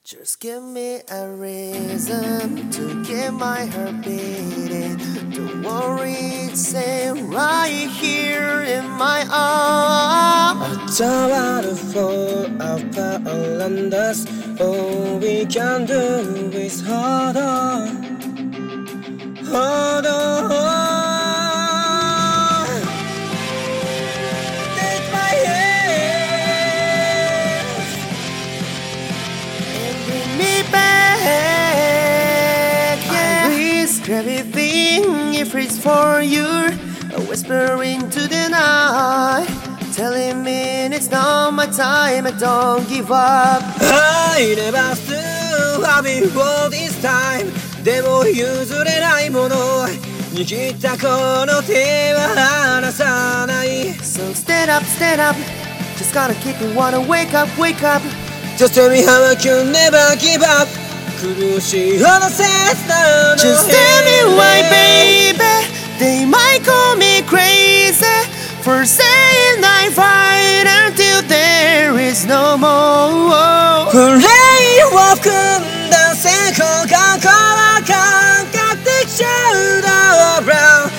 Just give me a reason to keep my heart beating. Don't worry, it's safe right here in my arms. A waterfall up around us. All we can do is hold on, hold on. Take my hand And bring me back. Yeah. I risk everything if it's for you. Whispering to the night, telling me it's not my time. I don't give up. I never still have it all this time. でも譲れないもの握ったこの手は離さない So stand up, just gotta keep it, wanna wake up, wake up. Just tell me how I can never give up 苦しいほど切なの Just tell me why, baby. They might call me crazy for saying I fight until there is no more. プレイを含んだ成功がこの感覚できちゃうだろう